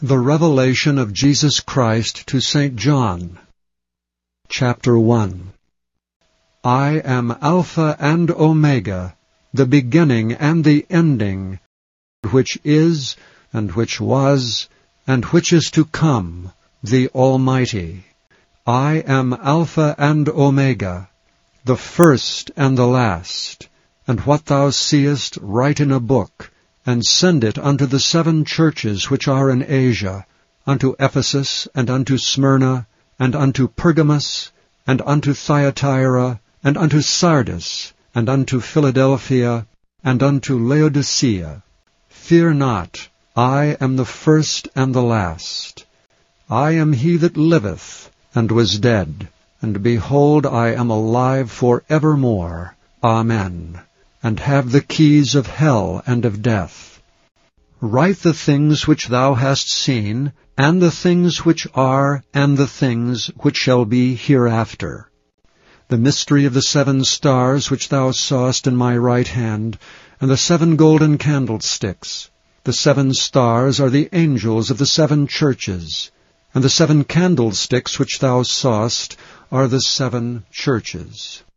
The Revelation of Jesus Christ to St. John. Chapter 1. I am Alpha and Omega, the beginning and the ending, which is, and which was, and which is to come, the Almighty. I am Alpha and Omega, the first and the last. And what thou seest write in a book, and send it unto the 7 churches which are in Asia, unto Ephesus, and unto Smyrna, and unto Pergamos, and unto Thyatira, and unto Sardis, and unto Philadelphia, and unto Laodicea. Fear not, I am the first and the last. I am he that liveth, and was dead, and behold, I am alive for evermore. Amen. And have the keys of hell and of death. Write the things which thou hast seen, and the things which are, and the things which shall be hereafter. The mystery of the 7 stars which thou sawest in my right hand, and the 7 golden candlesticks. The 7 stars are the angels of the 7 churches, and the 7 candlesticks which thou sawest are the 7 churches.